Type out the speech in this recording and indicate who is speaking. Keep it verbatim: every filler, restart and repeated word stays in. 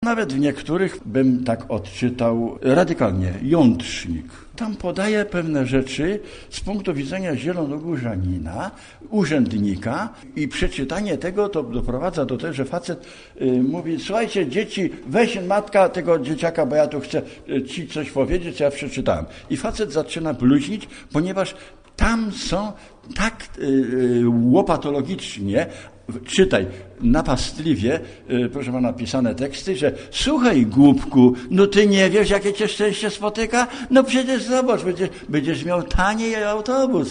Speaker 1: Nawet w niektórych bym tak odczytał radykalnie, jątrznik. Tam podaje pewne rzeczy z punktu widzenia zielonogórzanina, urzędnika i przeczytanie tego to doprowadza do tego, że facet y, mówi: słuchajcie dzieci, weź matka tego dzieciaka, bo ja tu chcę y, ci coś powiedzieć, co ja przeczytałem. I facet zaczyna bluźnić, ponieważ tam są tak y, y, łopatologicznie, czytaj, napastliwie, y, proszę pana, napisane teksty, że słuchaj głupku, no ty nie wiesz, jakie cię szczęście spotyka? No przecież zobacz, będziesz, będziesz miał taniej autobus.